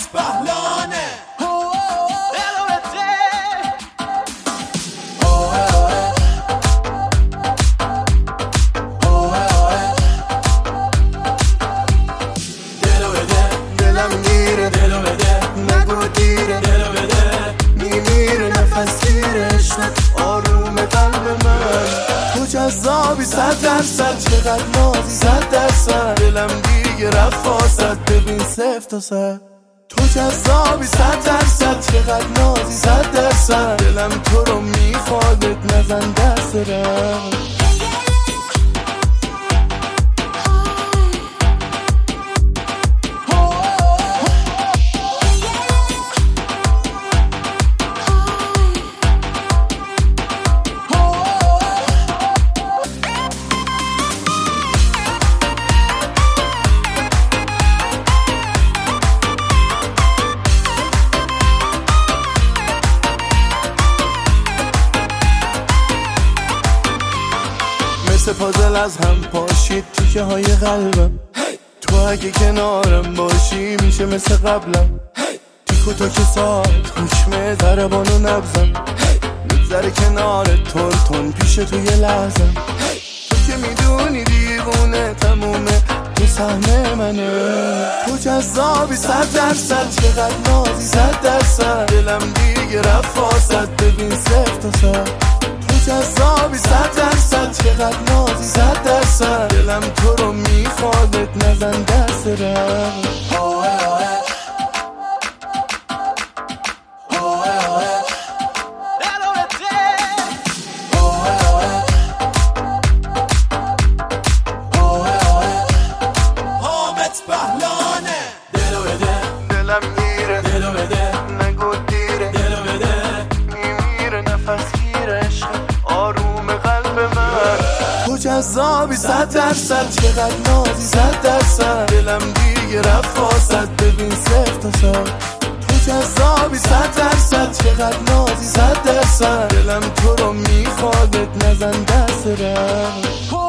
بهلانه دلم میره دلو بده نگو دیره دلو بده میمیره نفس گیره عشقت آروم قلب من تو جذابی 100%، چقدر نازی 100%، دلم دیگه رفت واسط ببین 0 تا 100. تو جذابی 100%، چقدر نازی 100%، دلم تو رو میخوادت نزن دست رم. مثل پازل از هم پاشید تیکه های قلبم، تو اگه کنارم باشی میشه مثل قبلم. تیکو تا که ساعت حکمه ضربان و نبزم، میگذره کنار تون پیش تو یه لحظم. تو که میدونی دیوونه تمومه تو سهم منه. تو جذابی 100%، چقدر نازی 100%، دلم دیگه رفت واسط ببین 0 تا 100. جذابی 100%، چقدر نازی 100%، دلم تو رو میخوادت نزن دست رم. حامد بهلانه دلو بده دلم میره دلو بده نگو دیره دلو بده میمیره نفس گیره عشقت آروم قلب من. تو جذابی 100%، چقدر نازی 100%، دلم دیگه رفت واسط ببین 0 تا 100. تو جذابی 100%، چقدر نازی 100%، دلم تو رو میخوادت نزن دست رم.